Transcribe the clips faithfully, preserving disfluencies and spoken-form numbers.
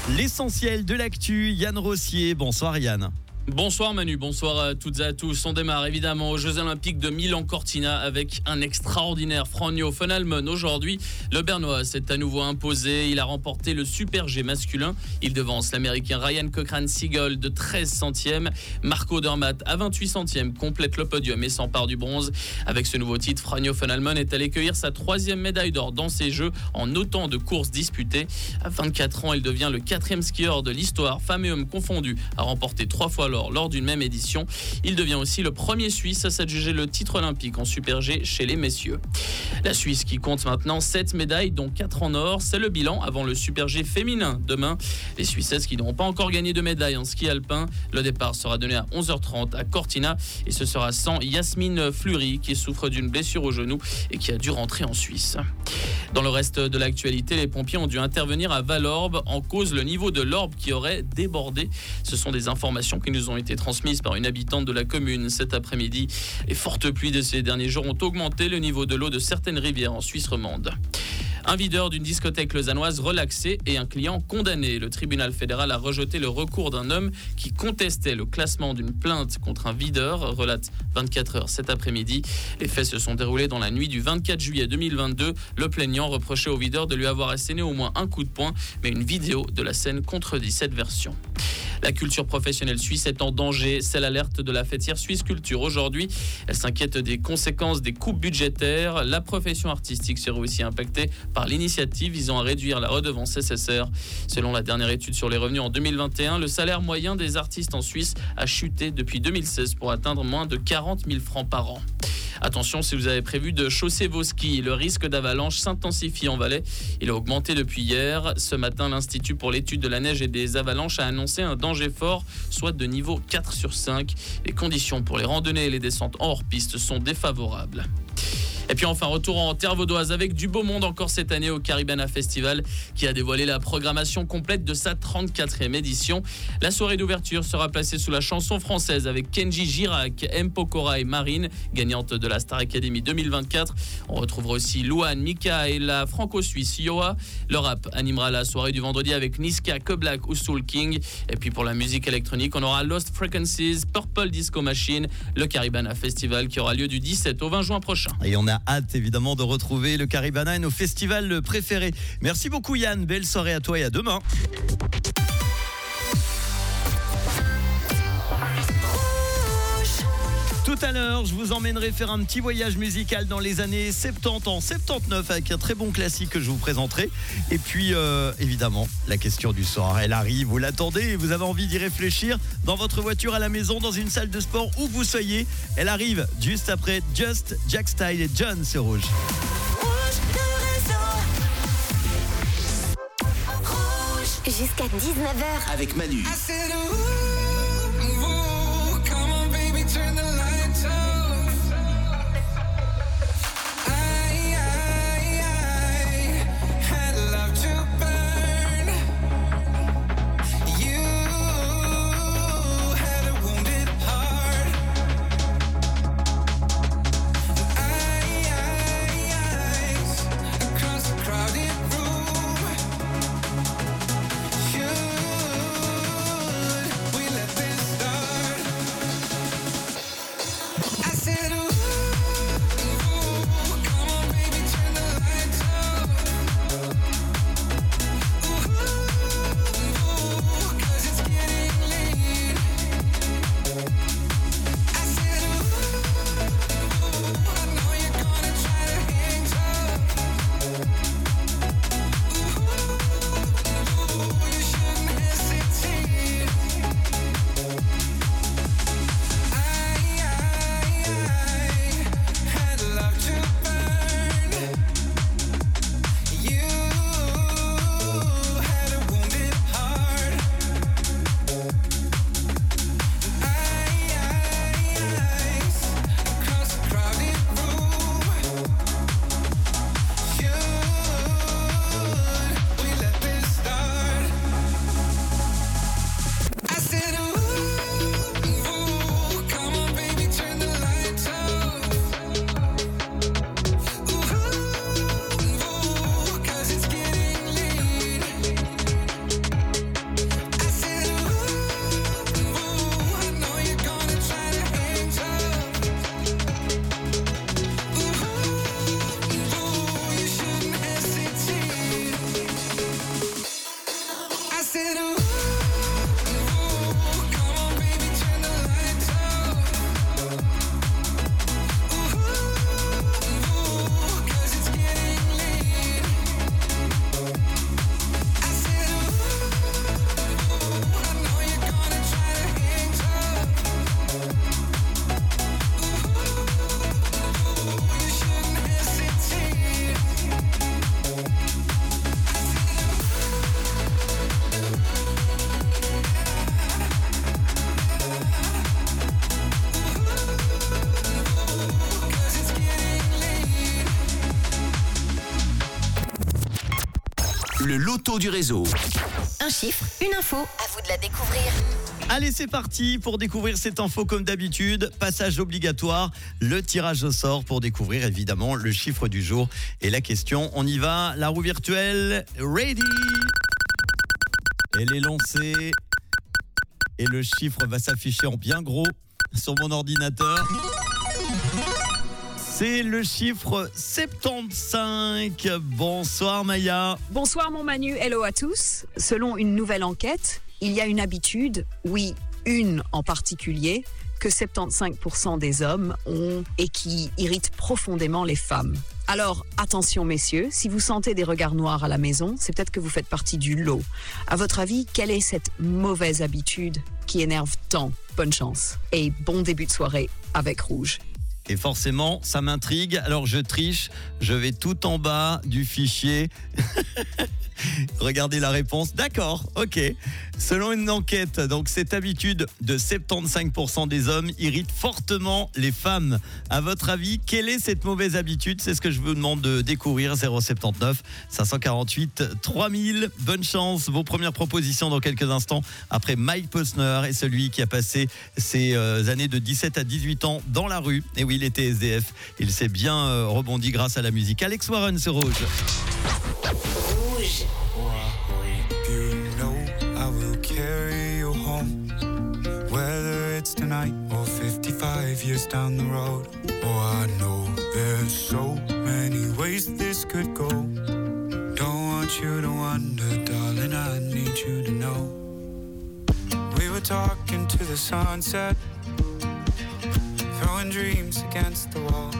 L'essentiel de l'actu, Yann Rossier. Bonsoir Yann. Bonsoir Manu, bonsoir à toutes et à tous. On démarre évidemment aux Jeux Olympiques de Milan-Cortina avec un extraordinaire Franjo van Halmen. Aujourd'hui, le Bernois s'est à nouveau imposé. Il a remporté le Super G masculin. Il devance l'Américain Ryan Cochran-Siegel de treize centièmes. Marco Dermatt à vingt-huit centièmes complète le podium et s'empare du bronze. Avec ce nouveau titre, Franjo van Halmen est allé cueillir sa troisième médaille d'or dans ces Jeux en autant de courses disputées. À vingt-quatre ans, il devient le quatrième skieur de l'histoire, femmes et hommes confondus, à remporter trois fois l'or lors d'une même édition. Il devient aussi le premier Suisse à s'adjuger le titre olympique en Super G chez les messieurs. La Suisse qui compte maintenant sept médailles dont quatre en or, c'est le bilan avant le Super G féminin demain. Les Suissesses qui n'ont pas encore gagné de médaille en ski alpin. Le départ sera donné à onze heures trente à Cortina et ce sera sans Yasmine Fleury qui souffre d'une blessure au genou et qui a dû rentrer en Suisse. Dans le reste de l'actualité, les pompiers ont dû intervenir à Valorbe en cause le niveau de l'Orbe qui aurait débordé. Ce sont des informations qui nous ont été transmises par une habitante de la commune cet après-midi. Les fortes pluies de ces derniers jours ont augmenté le niveau de l'eau de certaines rivières en Suisse romande. Un videur d'une discothèque lausannoise relaxé et un client condamné. Le tribunal fédéral a rejeté le recours d'un homme qui contestait le classement d'une plainte contre un videur, relate vingt-quatre heures cet après-midi. Les faits se sont déroulés dans la nuit du vingt-quatre juillet deux mille vingt-deux. Le plaignant reprochait au videur de lui avoir asséné au moins un coup de poing, mais une vidéo de la scène contredit cette version. La culture professionnelle suisse est en danger, c'est l'alerte de la fêtière Suisse Culture. Aujourd'hui, elle s'inquiète des conséquences des coupes budgétaires. La profession artistique serait aussi impactée par l'initiative visant à réduire la redevance S S R. Selon la dernière étude sur les revenus en deux mille vingt et un, le salaire moyen des artistes en Suisse a chuté depuis deux mille seize pour atteindre moins de quarante mille francs par an. Attention si vous avez prévu de chausser vos skis, le risque d'avalanche s'intensifie en Valais. Il a augmenté depuis hier. Ce matin, l'Institut pour l'étude de la neige et des avalanches a annoncé un danger fort, soit de niveau quatre sur cinq. Les conditions pour les randonnées et les descentes en hors-piste sont défavorables. Et puis enfin, retour en terre vaudoise avec du beau monde encore cette année au Caribana Festival qui a dévoilé la programmation complète de sa trente-quatrième édition. La soirée d'ouverture sera placée sous la chanson française avec Kenji Girac, M. Pokora et Marine, gagnante de la Star Academy deux mille vingt-quatre. On retrouvera aussi Louane, Mika et la franco-suisse Yoa. Le rap animera la soirée du vendredi avec Niska, Koblak ou Soul King. Et puis pour la musique électronique, on aura Lost Frequencies, Purple Disco Machine, le Caribana Festival qui aura lieu du dix-sept au vingt juin prochain. Et on a hâte évidemment de retrouver le Caribana et nos festivals préférés. Merci beaucoup Yann, belle soirée à toi et à demain. Tout à l'heure, je vous emmènerai faire un petit voyage musical dans les années soixante-dix, en soixante-dix-neuf avec un très bon classique que je vous présenterai. Et puis, euh, évidemment, la question du soir, elle arrive, vous l'attendez et vous avez envie d'y réfléchir dans votre voiture, à la maison, dans une salle de sport, où vous soyez. Elle arrive juste après Just, Jack Style et John sur Rouge. Jusqu'à dix-neuf heures avec Manu. Turn the lights off. I, I, I had love to burn. You had a wounded heart. I, I, eyes across the crowded room. Should we Le loto du réseau. Un chiffre, une info, à vous de la découvrir. Allez, c'est parti pour découvrir cette info comme d'habitude. Passage obligatoire, le tirage au sort pour découvrir évidemment le chiffre du jour et la question. On y va, la roue virtuelle, ready. Elle est lancée et le chiffre va s'afficher en bien gros sur mon ordinateur. C'est le chiffre soixante-quinze. Bonsoir Maya. Bonsoir mon Manu, hello à tous. Selon une nouvelle enquête, il y a une habitude, oui, une en particulier, que soixante-quinze pour cent des hommes ont et qui irrite profondément les femmes. Alors, attention messieurs, si vous sentez des regards noirs à la maison, c'est peut-être que vous faites partie du lot. À votre avis, quelle est cette mauvaise habitude qui énerve tant? Bonne chance et bon début de soirée avec Rouge. Et forcément, ça m'intrigue. Alors je triche, je vais tout en bas du fichier. Regardez la réponse. D'accord, ok. Selon une enquête, donc cette habitude de soixante-quinze pour cent des hommes irrite fortement les femmes. À votre avis, quelle est cette mauvaise habitude? C'est ce que je vous demande de découvrir. Zéro sept neuf cinq cent quarante-huit trois mille. Bonne chance. Vos premières propositions dans quelques instants après Mike Posner et celui qui a passé ses euh, années de dix-sept à dix-huit ans dans la rue. Et oui, il était S D F. Il s'est bien euh, rebondi grâce à la musique. Alex Warren sur Rouge. Rouge. You know I will carry you home, whether it's tonight or fifty-five years down the road. Oh, I know there's so many ways this could go. Don't want you to wonder, darling, I need you to know. We were talking to the sunset, throwing dreams against the wall.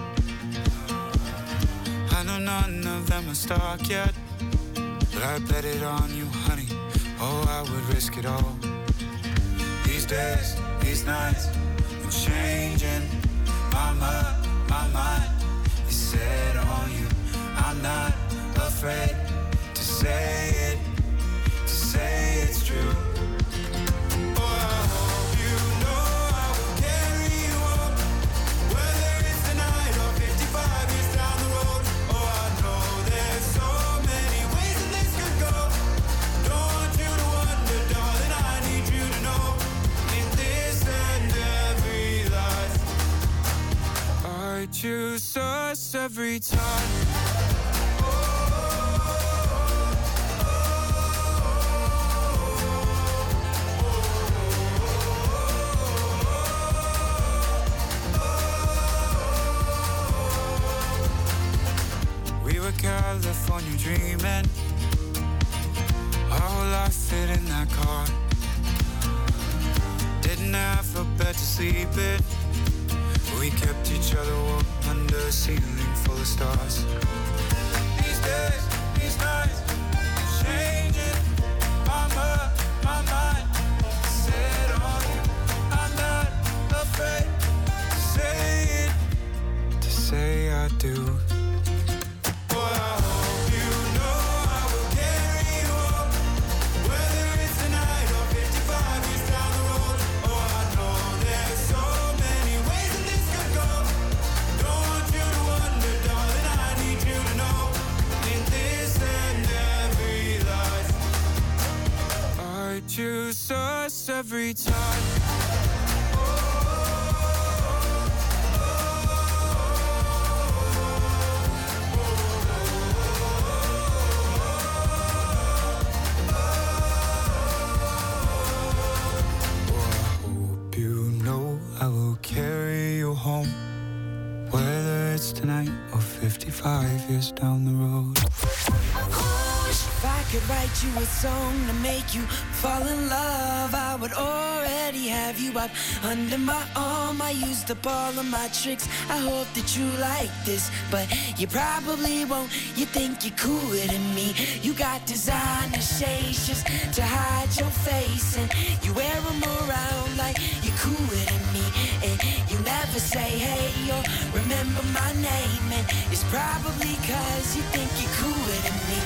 I know none of them are stuck yet, but I bet it on you, honey. Oh, I would risk it all. These days, these nights, I'm changing. My mind, my mind is set on you. I'm not afraid to say it, to say it's true. Oh, I hope you know I will carry you home, whether it's tonight or fifty-five years down the road. Oh, I know there's so many ways that this could go. Don't want you to wonder, darling, I need you to know. In this and every life, I choose us every time. We were California dreaming, our whole life fit in that car. Didn't have a bed to sleep in, we kept each other warm under a ceiling full of stars. These days, these nights, changing. My mind, my mind, set on you. I'm not afraid to say it, to say I do. Oh, I hope you know I will carry you home, whether it's tonight or fifty-five years down the road. Oh, I know there's so many ways that this could go. Don't want you to wonder, darling, I need you to know. In this and every life, I choose us every time. Hope you know I will carry you home, whether it's tonight or fifty-five years down the road. If I could write you a song to make you fall in love, I would already have you up under my arm. I used up all of my tricks, I hope that you like this, but you probably won't. You think you're cooler than me. You got designer shades just to hide your face, and you wear them around like you're cooler than me. And you never say hey or remember my name, and it's probably cause you think you're cooler than me.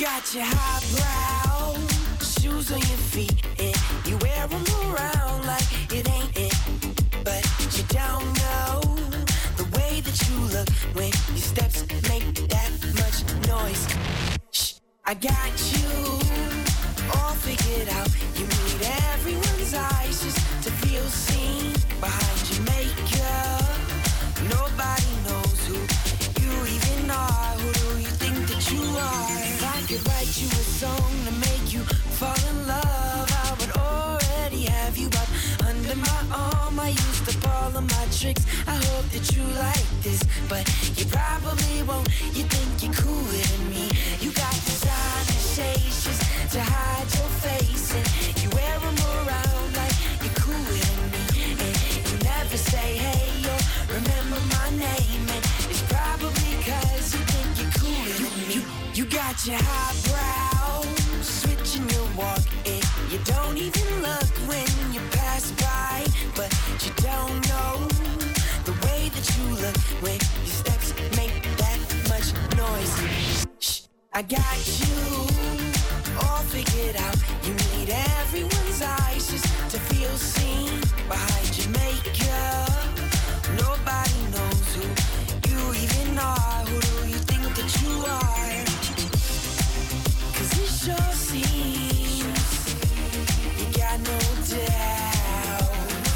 got your highbrow shoes on your feet, and you wear them around like it ain't it. But you don't know the way that you look when your steps make that much noise. Shh, I got you all figured out. You need everyone's eyes just to feel seen behind your makeup. Nobody knows who you even are. Who do you think that you are? If I could write you a song to make you fall in love, I would already have you up under my arm. I used up all of my tricks. I hope that you like this, but you probably won't. You think you're cooler than me. You got designer shades just to hide your face, and you wear them around like you're cooler than me. And you never say hey or remember my name, and it's probably cause you think you're cooler than me. You, you got your highbrow switching your walk, and you don't even look when you pass by. But you don't know the way that you look when your steps make that much noise. Shh, I got you all figured out. You need everyone's eyes just to feel seen behind your makeup. Nobody knows who you even are. Who do you think that you are? Cause it sure seems you got no doubt.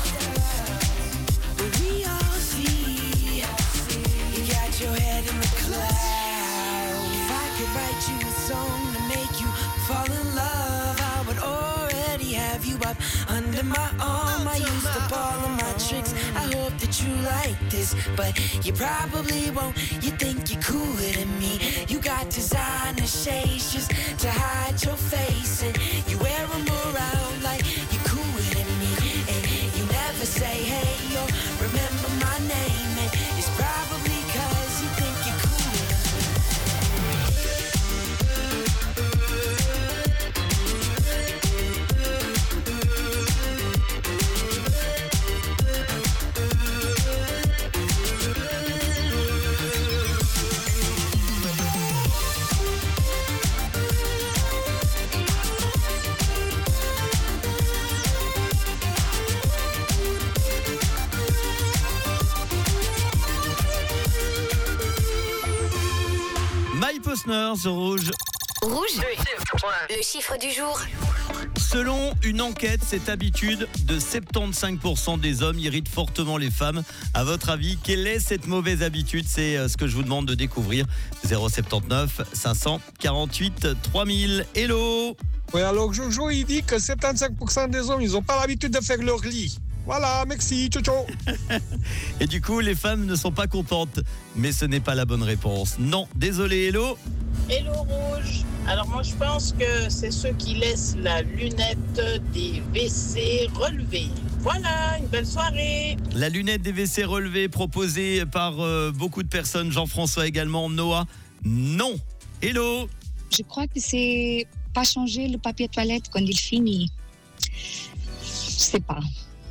But we all see you got your head in the clouds. If I could write you a song to make you fall in love, I would already have you up under my arm. I used up all of my tricks. I hope that you like this, but you probably won't. You think you're cooler than me. You got designer shades just to hide your face, and you wear them around like you're cooler than me. And you never say hey or remember my name, and it's probably cause you think you're cooler than me. Mike Posner sur Rouge. Rouge, le chiffre du jour. Selon une enquête, cette habitude de soixante-quinze pour cent des hommes irrite fortement les femmes. À votre avis, quelle est cette mauvaise habitude? C'est ce que je vous demande de découvrir. zéro sept neuf cinq cent quarante-huit trois mille. Hello. Oui, alors Jojo, il dit que soixante-quinze pour cent des hommes, ils n'ont pas l'habitude de faire leur lit. Voilà, merci, ciao, ciao. Et du coup, les femmes ne sont pas contentes. Mais ce n'est pas la bonne réponse. Non, désolé, hello. Hello Rouge. Alors moi je pense que c'est ceux qui laissent la lunette des W C relevée. Voilà, une belle soirée. La lunette des W C relevée proposée par euh, beaucoup de personnes. Jean-François également, Noah. Non. Hello. Je crois que c'est pas changer le papier toilette quand il finit. Je sais pas.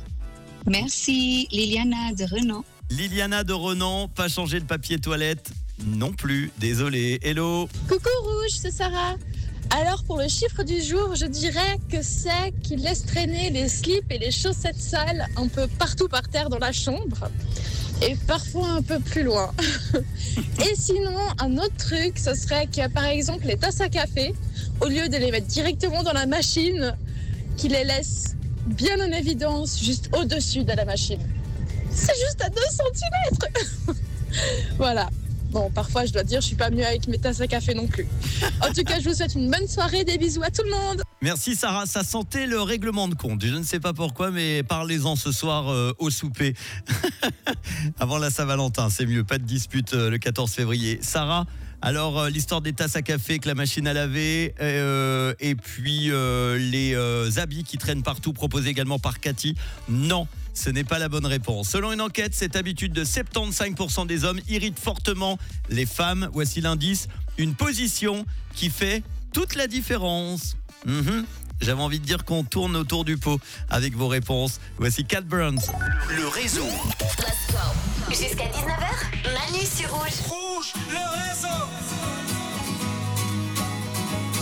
Merci, Liliana de Renan. Liliana de Renan, pas changer le papier toilette non plus, désolé. Hello. Coucou Rouge, c'est Sarah. Alors pour le chiffre du jour, je dirais que c'est qu'il laisse traîner les slips et les chaussettes sales un peu partout par terre dans la chambre et parfois un peu plus loin. Et sinon, un autre truc, ce serait qu'il y a par exemple les tasses à café, au lieu de les mettre directement dans la machine, qu'il les laisse bien en évidence, juste au-dessus de la machine. C'est juste à deux centimètres. Voilà. Bon, parfois, je dois dire, je suis pas mieux avec mes tasses à café non plus. En tout cas, je vous souhaite une bonne soirée, des bisous à tout le monde. Merci Sarah, ça sentait le règlement de compte. Je ne sais pas pourquoi, mais parlez-en ce soir euh, au souper. Avant la Saint-Valentin, c'est mieux, pas de dispute euh, le quatorze février. Sarah, alors euh, l'histoire des tasses à café avec la machine à laver euh, et puis euh, les euh, habits qui traînent partout, proposés également par Cathy. Non. Ce n'est pas la bonne réponse. Selon une enquête, cette habitude de soixante-quinze pour cent des hommes irrite fortement les femmes. Voici l'indice, une position qui fait toute la différence. Mm-hmm. J'avais envie de dire qu'on tourne autour du pot avec vos réponses. Voici Cat Burns. Le réseau. Let's go. Jusqu'à dix-neuf heures, Manu sur Rouge. Rouge, le réseau.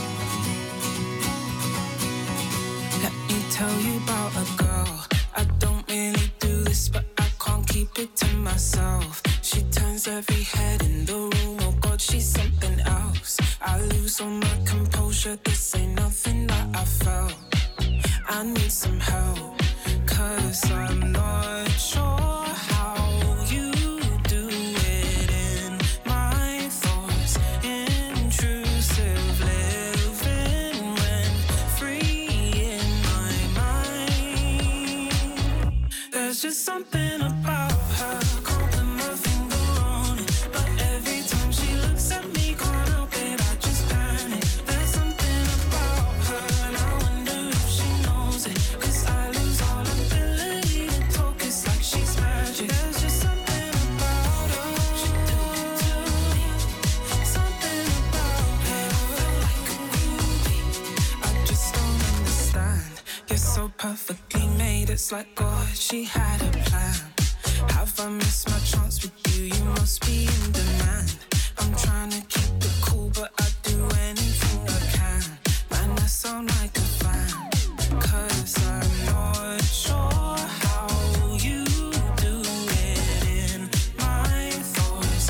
tell you about a girl. I don't really do this, but I can't keep it to myself. She turns every head in the room. Oh God, she's something else. I lose all my composure. This ain't nothing that I felt. I need some help, 'cause I'm not sure how you do it in my thoughts. Intrusive living when free in my mind. There's just something about her. Can't put my finger on it, but every time she looks at me, can't help it, I just panic. There's something about her, and I wonder if she knows it, 'cause I lose all ability to talk. It's like she's magic. There's just something about her. She do it to me. Something about her. I feel like a groupie. I just don't understand. You're so perfectly made. It's like God, she had a plan. Have I missed my chance with you? You must be in demand. I'm trying to keep it cool, but I do anything I can. Man, I sound like a fan, 'cause I'm not sure how you do it in my thoughts.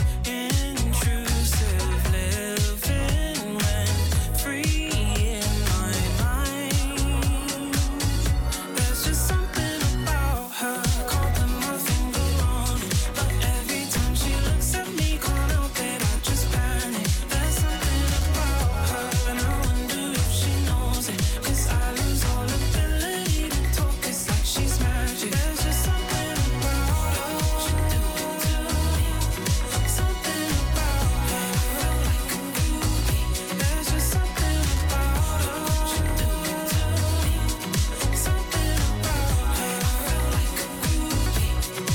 Intrusive living when free in my mind. There's just something about her. Can't put my finger on it, but every time she looks at me, can't help it, I just panic. There's something about her, and I wonder if she knows it, 'cause I lose all ability to talk. It's like she's magic. There's just something about her. She do it to me. Something about her. I feel like a groupie. There's just something about her. She do it to me. Something about her. I feel like a groupie.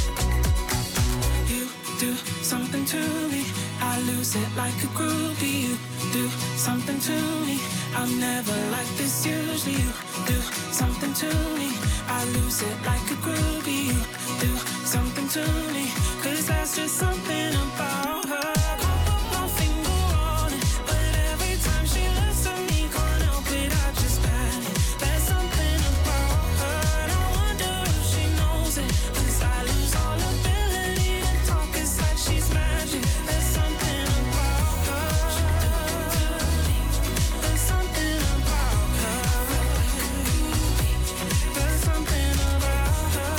You do something to me, I lose it like a groupie. You do something to me, I'm never like this usually. You do something to me, I lose it like a groupie. You do something to me, 'cause that's just something about her. Can't put my finger on it, but every time she looks at me, can't help it, I just panic. There's something about her, and I wonder if she knows it, 'cause I lose all ability to talk. It's like she's magic. There's something about her. There's something about her. There's something about her.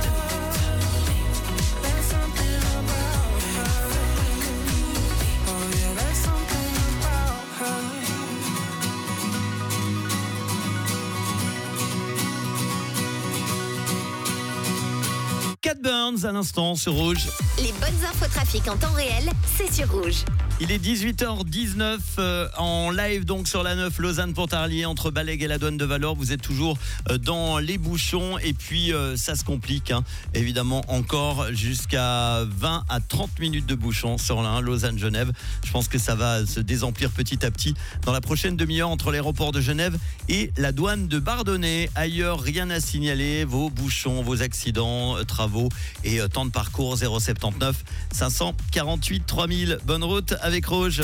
There's something about her. Oh yeah, there's something about her. Cat Burns à l'instant sur Rouge. Les bonnes infos trafic en temps réel, c'est sur Rouge. Il est dix-huit heures dix-neuf euh, en live donc sur la neuf Lausanne-Pontarlier entre Balègue et la douane de Valor. Vous êtes toujours euh, dans les bouchons et puis euh, ça se complique hein. Évidemment encore jusqu'à vingt à trente minutes de bouchons sur la un Lausanne-Genève. Je pense que ça va se désemplir petit à petit dans la prochaine demi-heure entre l'aéroport de Genève et la douane de Bardonnay. Ailleurs, rien à signaler. Vos bouchons, vos accidents, euh, travaux et euh, temps de parcours zéro sept neuf cinq cent quarante-huit trois mille. Bonne route avec Rouge.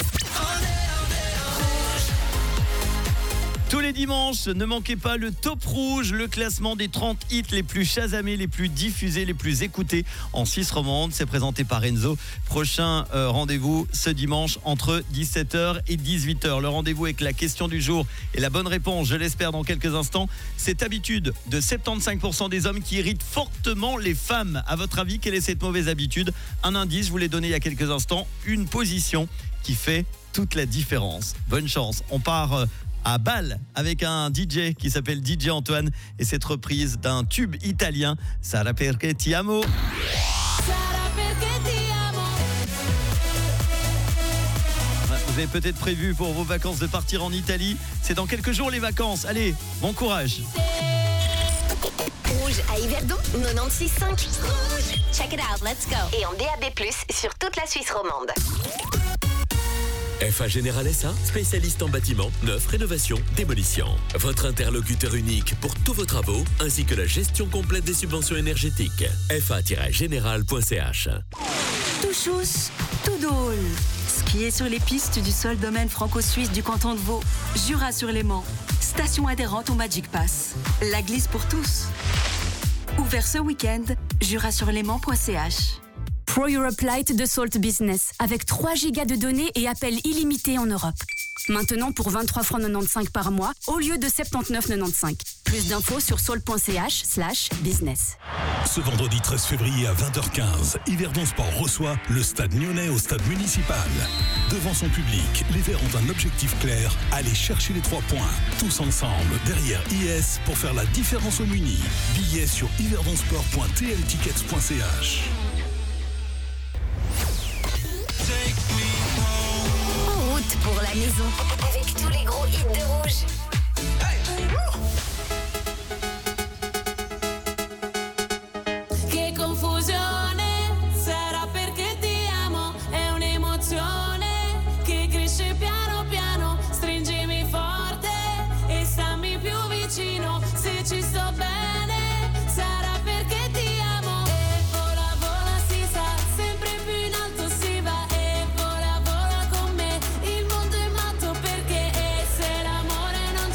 Tous les dimanches, ne manquez pas le Top Rouge, le classement des trente hits les plus chasamés, les plus diffusés, les plus écoutés en Suisse romande. C'est présenté par Enzo. Prochain euh, rendez-vous ce dimanche entre dix-sept heures et dix-huit heures. Le rendez-vous avec la question du jour et la bonne réponse, je l'espère dans quelques instants. Cette habitude de soixante-quinze pour cent des hommes qui irrite fortement les femmes. À votre avis, quelle est cette mauvaise habitude? Un indice, je vous l'ai donné il y a quelques instants. Une position qui fait toute la différence. Bonne chance. On part... Euh, à Bâle avec un D J qui s'appelle D J Antoine et cette reprise d'un tube italien, Sarà perché ti amo. Vous avez peut-être prévu pour vos vacances de partir en Italie. C'est dans quelques jours les vacances. Allez, bon courage. Rouge à Yverdon, quatre-vingt-seize virgule cinq. Rouge, check it out, let's go. Et en D A B plus, sur toute la Suisse romande. F A Général S A, spécialiste en bâtiment, neuf, rénovation, démolition. Votre interlocuteur unique pour tous vos travaux, ainsi que la gestion complète des subventions énergétiques. F A général point c h. Tout chousse, tout drôle. Skier sur les pistes du seul domaine franco-suisse du canton de Vaud. Jura sur Léman. station adhérente au Magic Pass. La glisse pour tous. Ouvert ce week-end, jura-sur-léman point c h. Pro Europe Lite de Salt Business, avec trois gigas de données et appels illimités en Europe. Maintenant pour vingt-trois francs quatre-vingt-quinze par mois au lieu de soixante-neuf virgule quatre-vingt-quinze. Plus d'infos sur salt.ch slash business. Ce vendredi treize février à vingt heures quinze, Yverdon Sport reçoit le Stade Lyonnais au Stade Municipal. Devant son public, les Verts ont un objectif clair, aller chercher les trois points. Tous ensemble, derrière I S, pour faire la différence au Muni. Billets sur yverdonsport point t l tickets point c h. En route pour la maison, avec tous les gros hits de Rouge. Che confusione, sarà perché ti amo, è un'emozione che cresce piano piano, stringimi forte e stammi più vicino, se ci sto bene, sarà perché ti amo, e vola vola si sa, sempre più in alto si va, e vola vola con me, il mondo è matto perché e se l'amore non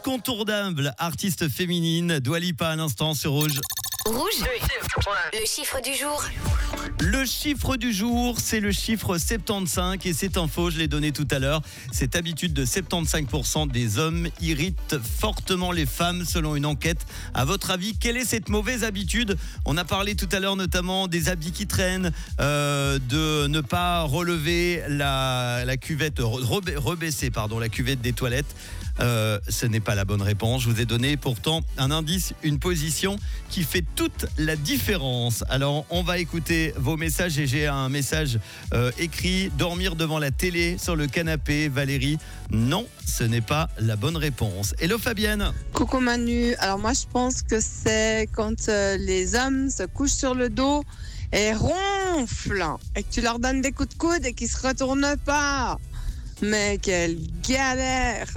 l'incontournable artiste féminine Dua Lipa à l'instant sur Rouge. Rouge, le chiffre du jour. Le chiffre du jour, c'est le chiffre soixante-quinze et c'est info, je l'ai donné tout à l'heure. Cette habitude de soixante-quinze pour cent des hommes irrite fortement les femmes selon une enquête. À votre avis, quelle est cette mauvaise habitude ? On a parlé tout à l'heure notamment des habits qui traînent, euh, de ne pas relever la, la cuvette, reba- rebaisser pardon, la cuvette des toilettes. Euh, ce n'est pas la bonne réponse. Je vous ai donné pourtant un indice, une position qui fait toute la différence. Alors, on va écouter vos messages et j'ai un message euh, écrit. Dormir devant la télé sur le canapé, Valérie. Non, ce n'est pas la bonne réponse. Hello Fabienne. Coucou Manu. Alors moi, je pense que c'est quand euh, les hommes se couchent sur le dos et ronflent et que tu leur donnes des coups de coude et qu'ils se retournent pas. Mais quelle galère.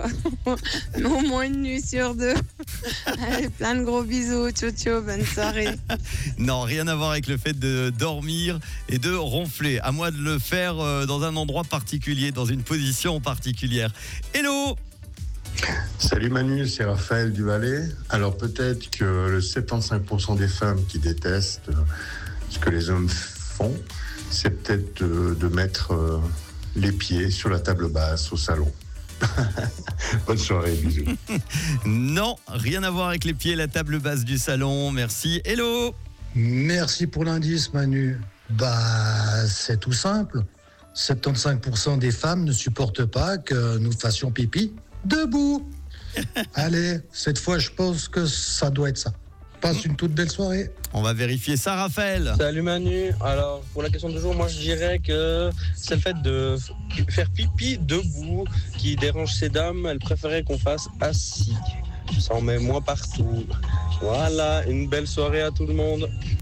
Au moins une nuit sur deux. Allez, plein de gros bisous. Ciao, ciao, bonne soirée. Non, rien à voir avec le fait de dormir et de ronfler. À moi de le faire dans un endroit particulier, dans une position particulière. Hello. Salut Manu, c'est Raphaël du Valais. Alors peut-être que le soixante-quinze pour cent des femmes qui détestent ce que les hommes font, c'est peut-être de, de mettre... Euh, les pieds sur la table basse au salon. Bonne soirée, bisous. Non, rien à voir avec les pieds et la table basse du salon. Merci. Hello. Merci pour l'indice, Manu. Bah, c'est tout simple. soixante-quinze pour cent des femmes ne supportent pas que nous fassions pipi debout. Allez, cette fois, je pense que ça doit être ça. Passe une toute belle soirée. On va vérifier ça, Raphaël. Salut Manu. Alors, pour la question du jour, moi je dirais que c'est le fait de faire pipi debout qui dérange ces dames. Elles préféraient qu'on fasse assis. Ça en met moins partout. Voilà, une belle soirée à tout le monde.